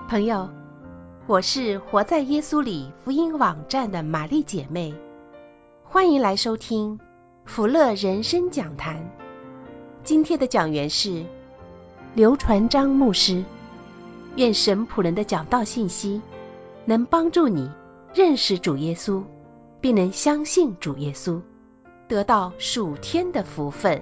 朋友，我是活在耶稣里福音网站的玛丽姐妹，欢迎来收听福乐人生讲坛。今天的讲员是刘传章牧师。愿神仆人的讲道信息能帮助你认识主耶稣，并能相信主耶稣，得到属天的福分。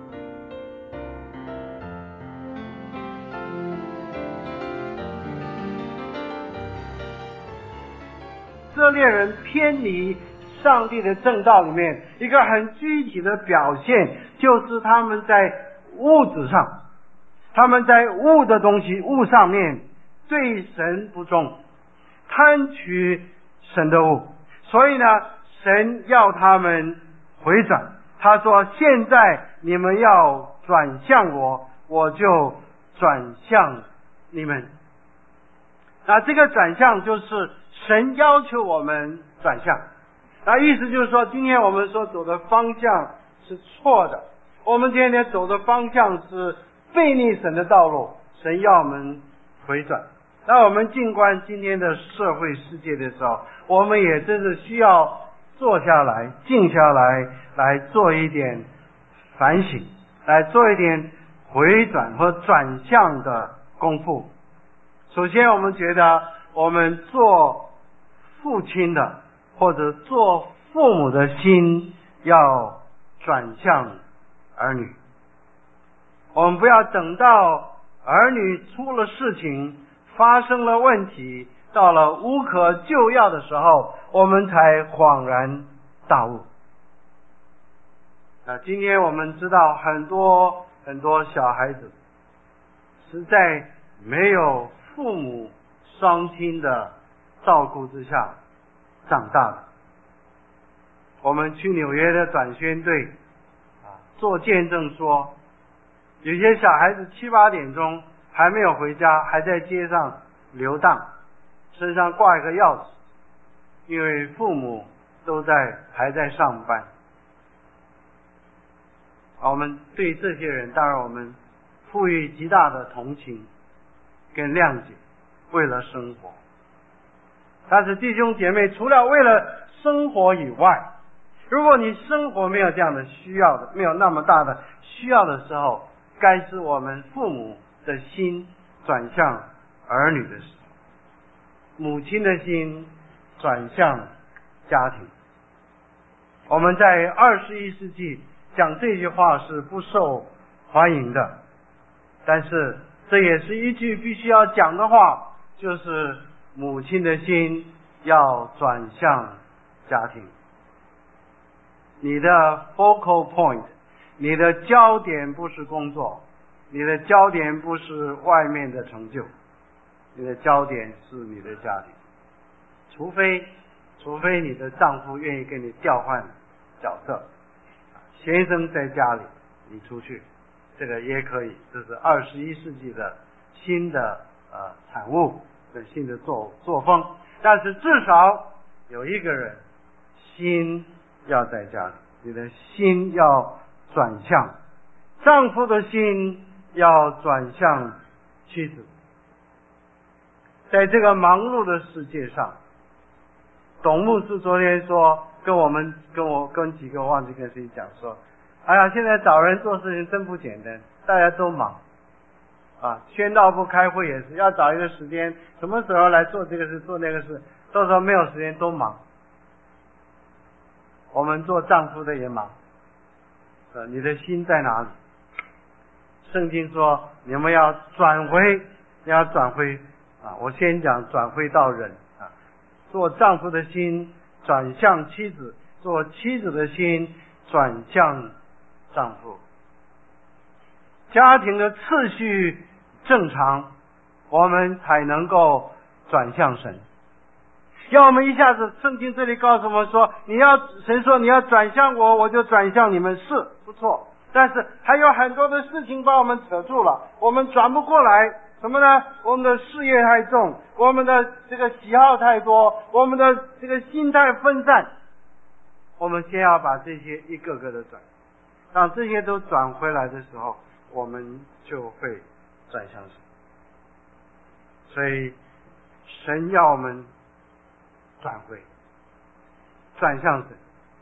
以色列人偏离上帝的正道里面，一个很具体的表现，就是他们在物质上，他们在物的东西物上面对神不忠，贪取神的物，所以呢，神要他们回转。他说：现在你们要转向我，我就转向你们。那这个转向就是神要求我们转向，那意思就是说，今天我们所走的方向是错的，我们今天走的方向是背逆神的道路，神要我们回转。那我们静观今天的社会世界的时候，我们也真是需要坐下来静下来，来做一点反省，来做一点回转和转向的功夫。首先我们觉得我们做父亲的或者做父母的心要转向儿女，我们不要等到儿女出了事情，发生了问题，到了无可救药的时候，我们才恍然大悟。今天我们知道很多小孩子实在没有父母双亲的照顾之下长大的。我们去纽约的短宣队做见证说，有些小孩子7、8点钟还没有回家，还在街上游荡，身上挂一个钥匙，因为父母还在上班。我们对这些人当然我们赋予极大的同情跟谅解，为了生活。但是弟兄姐妹，除了为了生活以外，如果你生活没有这样的需要的，没有那么大的需要的时候，该是我们父母的心转向儿女的时候，母亲的心转向家庭。我们在21世纪讲这句话是不受欢迎的，但是这也是一句必须要讲的话，就是母亲的心要转向家庭。你的 focal point， 你的焦点不是工作，你的焦点不是外面的成就，你的焦点是你的家庭。除非你的丈夫愿意跟你调换角色，先生在家里，你出去，这个也可以，这是21世纪的新的产物，新的作风。但是至少有一个人心要在家里，你的心要转向，丈夫的心要转向妻子。在这个忙碌的世界上，董牧师昨天说，跟几个忘记跟谁讲说，哎呀，现在找人做事情真不简单，大家都忙宣道部开会也是要找一个时间，什么时候来做这个事做那个事，到时候没有时间都忙。我们做丈夫的也忙，你的心在哪里？圣经说你们要转回我先讲转回到人做丈夫的心转向妻子，做妻子的心转向丈夫。家庭的次序正常，我们才能够转向神。要我们一下子，圣经这里告诉我们说，神说你要转向我，我就转向你们，是不错。但是还有很多的事情把我们扯住了，我们转不过来。什么呢？我们的事业太重，我们的这个喜好太多，我们的这个心态分散。我们先要把这些一个个的转，当这些都转回来的时候，我们就会转向神。所以神要我们转向神。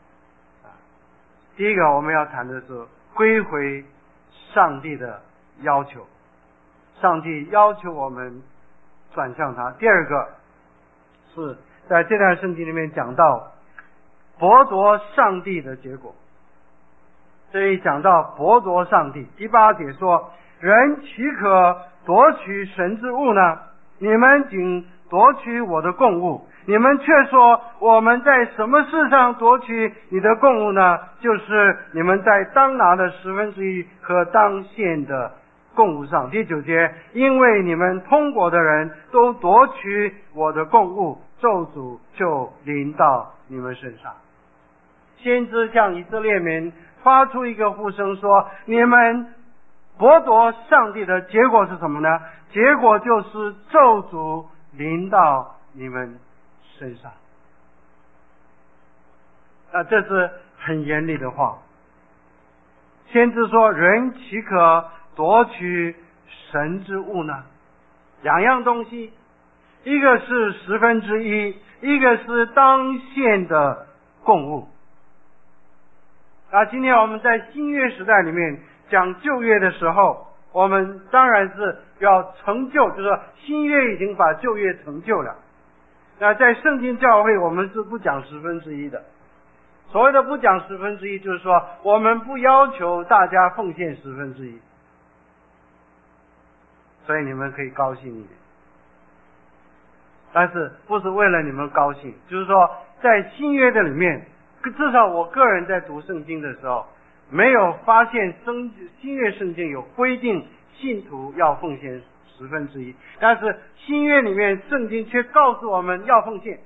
第一个我们要谈的是归回上帝的要求，上帝要求我们转向他。第二个是在这段圣经里面讲到剥夺上帝的结果。这里讲到剥夺上帝，第8节说，人岂可夺取神之物呢？你们仅夺取我的供物，你们却说我们在什么事上夺取你的供物呢？就是你们在当拿的1/10和当献的供物上。第9节，因为你们通国的人都夺取我的供物，咒诅就临到你们身上。先知向以色列民发出一个呼声说，你们剥夺上帝的结果是什么呢？结果就是咒诅临到你们身上。这是很严厉的话。先知说，人岂可夺取神之物呢？两样东西，一个是1/10，一个是当献的供物。今天我们在新约时代里面讲旧约的时候，我们当然是要成就，就是说新约已经把旧约成就了。在圣经教会我们是不讲1/10的。所谓的不讲1/10，就是说我们不要求大家奉献1/10，所以你们可以高兴一点。但是不是为了你们高兴，就是说在新约的里面，至少我个人在读圣经的时候，没有发现新约圣经有规定信徒要奉献1/10，但是新约里面圣经却告诉我们要奉献，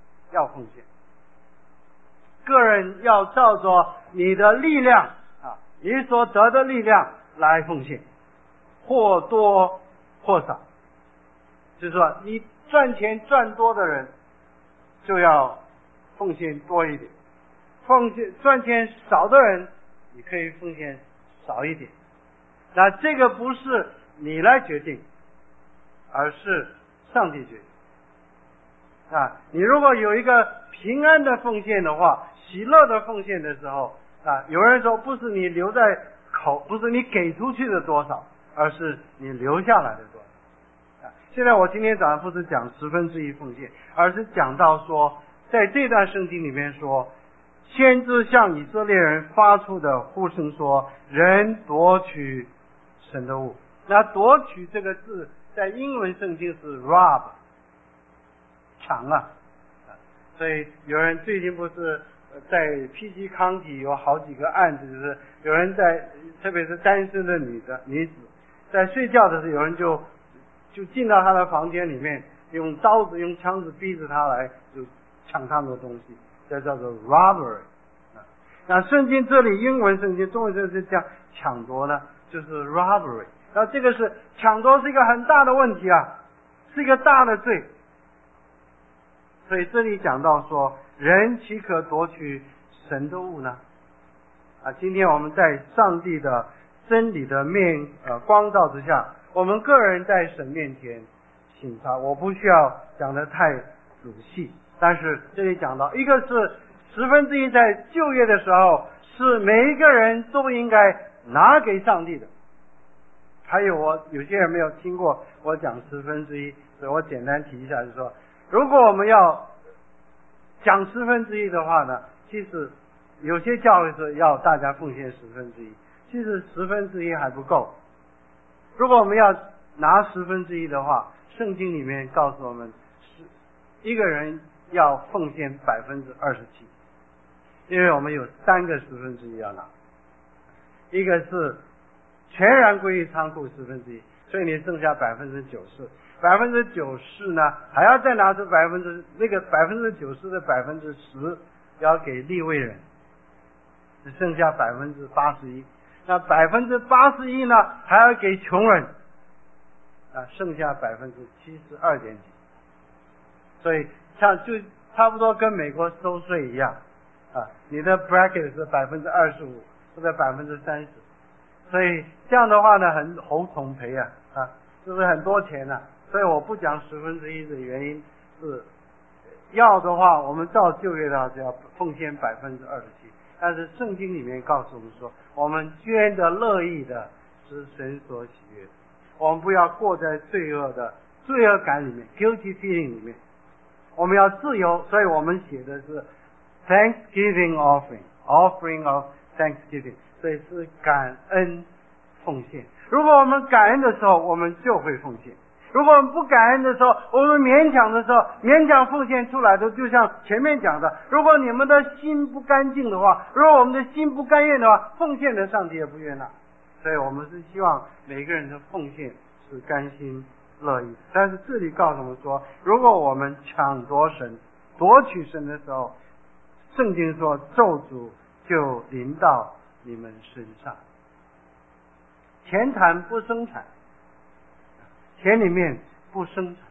个人要照着你的力量你所得的力量来奉献，或多或少，就是说你赚钱赚多的人就要奉献多一点，赚钱少的人你可以奉献少一点。那这个不是你来决定，而是上帝决定。你如果有一个平安的奉献的话，喜乐的奉献的时候有人说不是你留在口，不是你给出去的多少，而是你留下来的多少。现在我今天早上不是讲1/10奉献，而是讲到说，在这段圣经里面说，先知向以色列人发出的呼声说，人夺取神的物。那夺取这个字在英文圣经是 rob， 抢所以有人最近不是在 PG County 有好几个案子，就是有人特别是单身的女子在睡觉的时候，有人就进到她的房间里面，用刀子用枪子逼着她来就抢她的东西，这叫做 robbery。那圣经这里英文圣经中文圣经讲抢夺呢，就是 robbery。那这个是抢夺是一个很大的问题是一个大的罪。所以这里讲到说，人岂可夺取神的物呢？今天我们在上帝的真理的光照之下，我们个人在神面前省察。我不需要讲得太仔细，但是这里讲到，一个是1/10在旧约的时候是每一个人都应该拿给上帝的。还有有些人没有听过我讲1/10，所以我简单提一下，就是说，如果我们要讲1/10的话呢，其实有些教会是要大家奉献1/10，其实1/10还不够。如果我们要拿1/10的话，圣经里面告诉我们，一个人要奉献27%，因为我们有3个1/10要拿，一个是全然归于仓库1/10，所以你剩下90%呢，还要再拿出那个90%的10%要给利未人，只剩下81%。那81%呢，还要给穷人，剩下72.几。所以就差不多跟美国收税一样你的 bracket 是25%或者30%，所以这样的话呢，很头痛赔是不是很多钱所以我不讲1/10的原因是，要的话我们照旧约的话就要奉献27%，但是圣经里面告诉我们说，我们捐的乐意的是神所喜悦的，我们不要过在罪恶感里面 guilty feeling 里面，我们要自由，所以我们写的是 Thanksgiving offering of Thanksgiving， 所以是感恩奉献。如果我们感恩的时候，我们就会奉献；如果我们不感恩的时候，我们勉强的时候，勉强奉献出来的，就像前面讲的，如果你们的心不干净的话，如果我们的心不甘愿的话，奉献的上帝也不悦纳。所以我们是希望每个人的奉献是甘心乐意。但是这里告诉我们说，如果我们抢夺取神的时候，圣经说咒诅就临到你们身上。田产不生产，田里面不生产，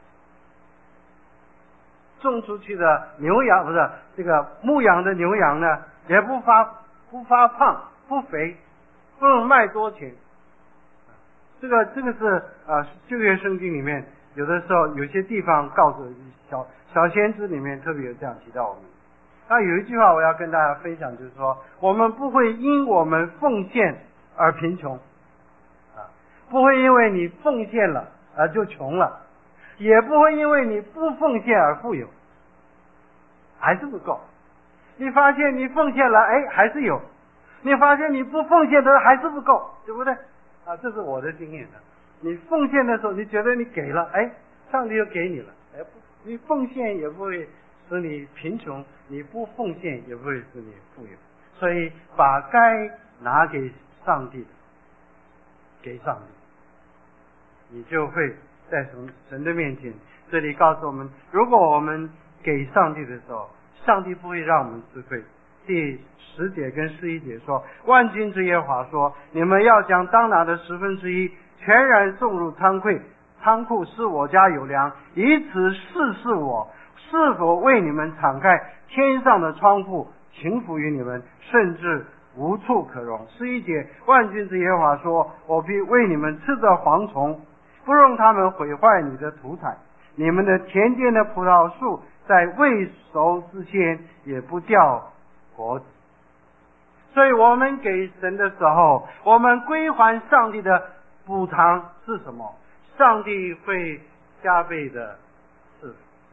种出去的牛羊这个牧羊的牛羊呢，也不发胖不肥，不能卖多钱。这个是旧约圣经里面有的时候有些地方告诉小先知里面特别有这样提到我们。那有一句话我要跟大家分享，就是说我们不会因我们奉献而贫穷不会因为你奉献了而就穷了，也不会因为你不奉献而富有，还是不够。你发现你奉献了，还是有；你发现你不奉献的还是不够，对不对？这是我的经验的。你奉献的时候，你觉得你给了，上帝就给你了，你奉献也不会使你贫穷，你不奉献也不会使你富有。所以把该拿给上帝的给上帝，你就会在神的面前。这里告诉我们，如果我们给上帝的时候，上帝不会让我们吃亏。第10节跟11节说，万军之耶和华说，你们要将当拿的1/10全然送入仓库，使我家有粮，以此试试我是否为你们敞开天上的窗户，倾福于你们，甚至无处可容。11节，万军之耶和华说，我必为你们斥责蝗虫，不容他们毁坏你的土产，你们的田间的葡萄树在未熟之前也不掉果子。所以我们给神的时候，我们归还上帝的补偿是什么？上帝会加倍的赐福。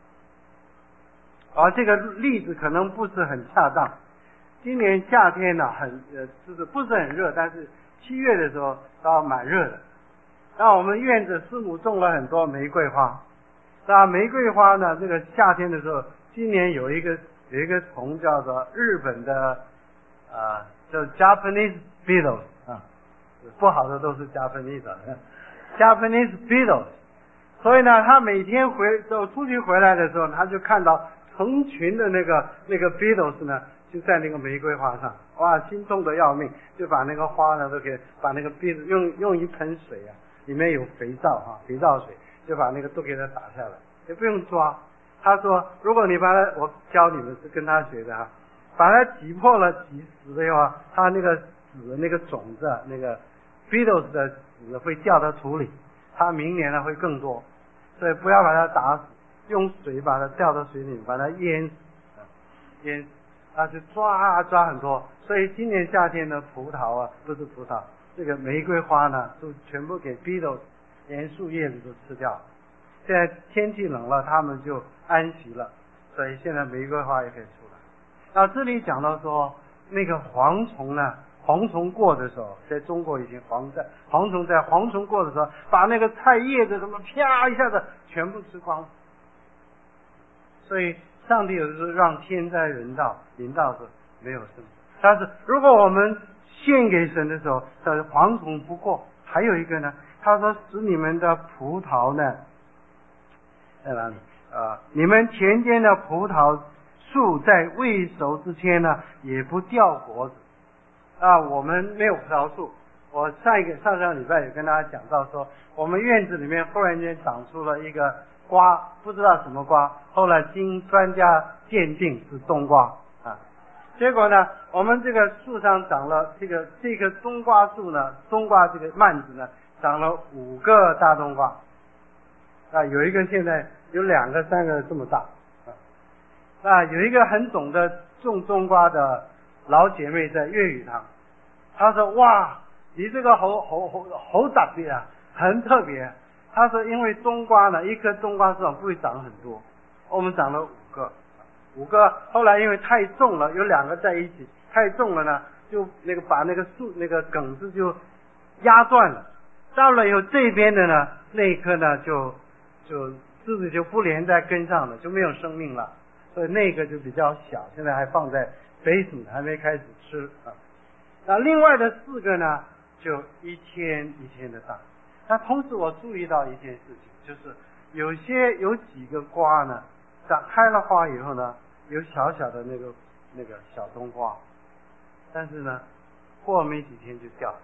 这个例子可能不是很恰当。今年夏天呢，就是不是很热，但是7月的时候倒蛮热的。那我们院子师母种了很多玫瑰花。那玫瑰花呢，这个夏天的时候，今年有一个虫叫做日本的叫 Japanese beetles 不好的都是 Japanese beetles。所以呢，他每天出去回来的时候，他就看到成群的那个 beetles 呢，就在那个玫瑰花上，哇，心痛的要命，就把那个花呢都给把那个 beetles 用一盆水里面有肥皂水，就把那个都给它打下来，也不用抓。他说，如果你把它，我教你们是跟他学的把它挤破了挤死的话，它那个籽的那个种子那个 beetles 的籽会掉到土里，它明年呢会更多，所以不要把它打死，用水把它掉到水里，把它淹死，它就抓很多。所以今年夏天的不是葡萄，这个玫瑰花呢都全部给 beetles 连树叶子都吃掉。现在天气冷了，它们就安息了，所以现在玫瑰花也可以出来。那这里讲到说，那个蝗虫过的时候，在中国以前蝗虫过的时候，把那个菜叶子什么啪一下子全部吃光。所以上帝有的时候让天灾人祸临到的没有生，但是如果我们献给神的时候，蝗虫不过。还有一个呢，他说使你们的葡萄呢在哪里你们田间的葡萄树在未熟之前呢也不掉果子。我们没有葡萄树，我上礼拜也跟大家讲到说，我们院子里面忽然间长出了一个瓜，不知道什么瓜，后来经专家鉴定是冬瓜结果呢，我们这个树上长了这个冬瓜树呢，冬瓜这个蔓子呢长了5个大冬瓜。 有一个现在有2个3个这么大有一个很懂得种冬瓜的老姐妹在粤语堂，她说哇，你这个好特别啊，很特别。她说因为冬瓜呢，一颗冬瓜树不会长很多，我们长了5个，后来因为太重了，有2个在一起，太重了呢，就把那个树那个梗子就压断了。到了以后这边的呢，那一颗呢就枝子就不连在根上了，就没有生命了。所以那个就比较小，现在还放在basement，还没开始吃那另外的4个呢，就一天的大。那同时我注意到一件事情，就是有几个瓜呢，长开了花以后呢，有小小的那个小冬瓜，但是呢，过没几天就掉了。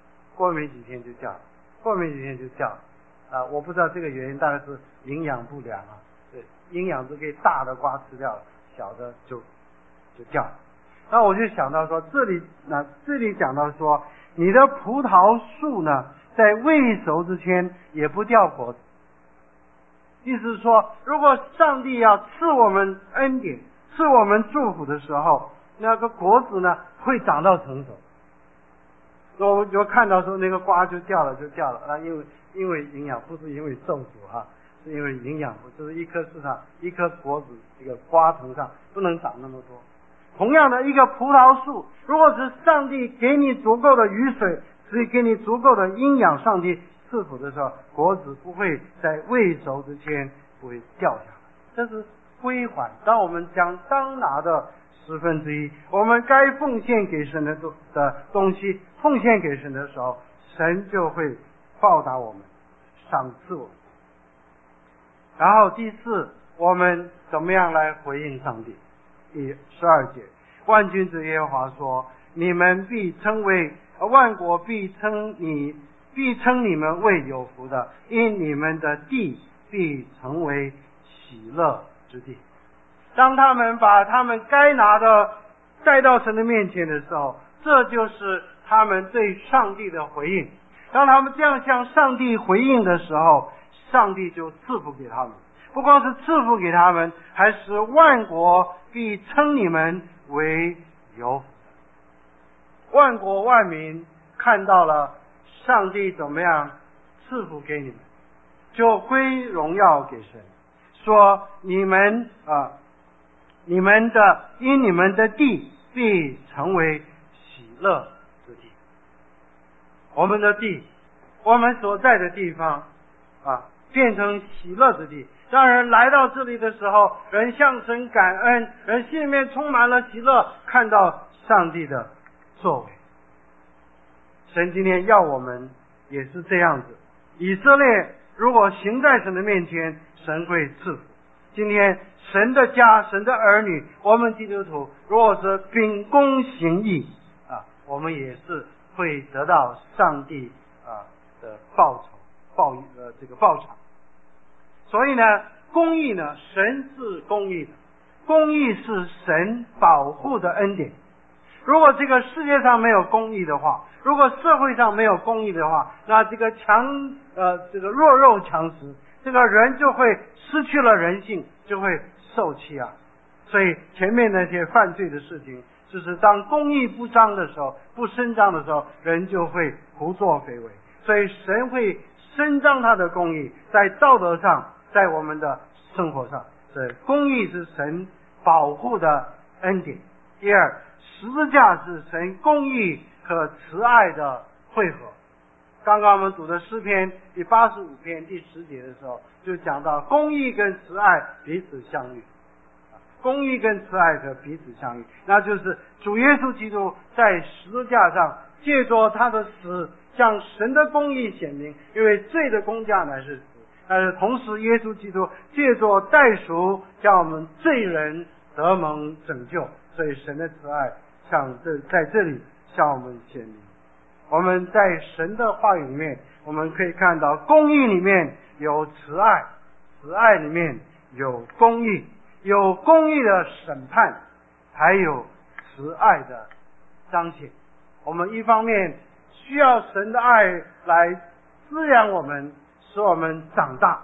我不知道这个原因，大概是营养不良对，营养都给大的瓜吃掉了，小的就掉了。那我就想到说，这里讲到说，你的葡萄树呢，在未熟之前也不掉果子。意思是说，如果上帝要赐我们恩典，赐我们祝福的时候，那个果子呢会长到成熟。我就看到说那个瓜就掉了，因为营养，不是因为咒诅是因为营养，就是一棵树上一颗果子，这个瓜藤上不能长那么多。同样的，一个葡萄树，如果是上帝给你足够的雨水，所以给你足够的营养，上帝赐福的时候，果子不会在未熟之前不会掉下来。这是归还。当我们将当拿的1/10，我们该奉献给神的东西奉献给神的时候，神就会报答我们，赏赐我们。然后第4，我们怎么样来回应上帝？第12节，万军之耶和华说：你们万国必称你们为有福的，因你们的地必成为喜乐之地。当他们把他们该拿的带到神的面前的时候，这就是他们对上帝的回应。当他们这样向上帝回应的时候，上帝就赐福给他们。不光是赐福给他们，还是万国必称你们为有福的。万国万民看到了上帝怎么样赐福给你们，就归荣耀给神，说因你们的地必成为喜乐之地。我们的地，我们所在的地方变成喜乐之地。让人来到这里的时候，人向神感恩，人心里面充满了喜乐，看到上帝的作为。神今天要我们也是这样子。以色列如果行在神的面前，神会赐福。今天神的家，神的儿女，我们基督徒如果是秉公行义我们也是会得到上帝的报偿。所以呢，公义呢，神是公义的，公义是神保护的恩典。如果这个世界上没有公义的话，如果社会上没有公义的话，那这个弱肉强食，这个人就会失去了人性，就会受欺压。所以前面那些犯罪的事情，就是当公义不彰的时候，不伸张的时候，人就会胡作非为。所以神会伸张他的公义，在道德上，在我们的生活上，所以公义是神保护的恩典。第2，十字架是神公义和慈爱的汇合。刚刚我们读的诗篇第85篇第10节的时候，就讲到公义跟慈爱彼此相遇。公义跟慈爱和彼此相遇，那就是主耶稣基督在十字架上借着他的死，向神的公义显明，因为罪的工价乃是死。但是同时耶稣基督借着代赎，将我们罪人得蒙拯救。所以神的慈爱在这里向我们显明。我们在神的话语里面，我们可以看到公义里面有慈爱，慈爱里面有公义，有公义的审判，还有慈爱的彰显。我们一方面需要神的爱来滋养我们，使我们长大；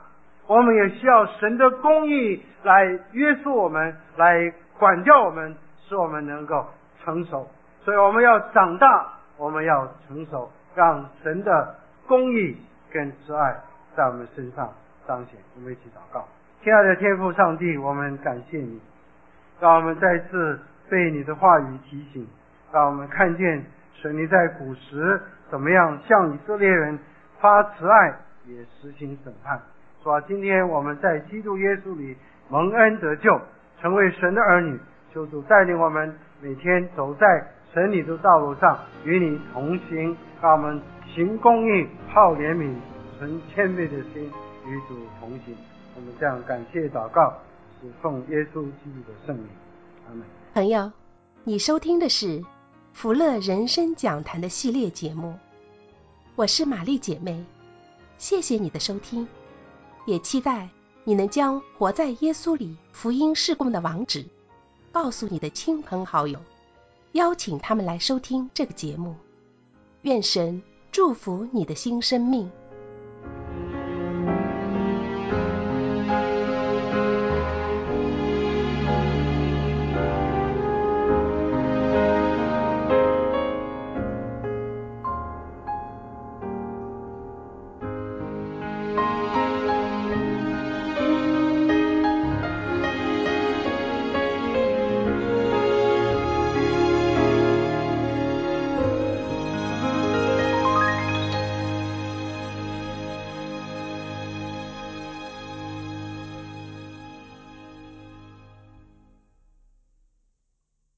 我们也需要神的公义来约束我们，来管教我们，使我们能够成熟。所以我们要长大，我们要成熟，让神的公义跟慈爱在我们身上彰显。我们一起祷告。亲爱的天父上帝，我们感谢你，让我们再次被你的话语提醒，让我们看见神你在古时怎么样向以色列人发慈爱，也实行审判。说今天我们在基督耶稣里蒙恩得救，成为神的儿女，求主带领我们每天走在神你的道路上，与你同行，让我们行公义，好怜悯，存谦卑的心，与主同行。我们这样感谢祷告，是奉耶稣基督的圣名，阿们。 朋友，你收听的是福乐人生讲坛的系列节目，我是玛丽姐妹，谢谢你的收听，也期待你能将活在耶稣里福音事工的网址告诉你的亲朋好友，邀请他们来收听这个节目。愿神祝福你的新生命。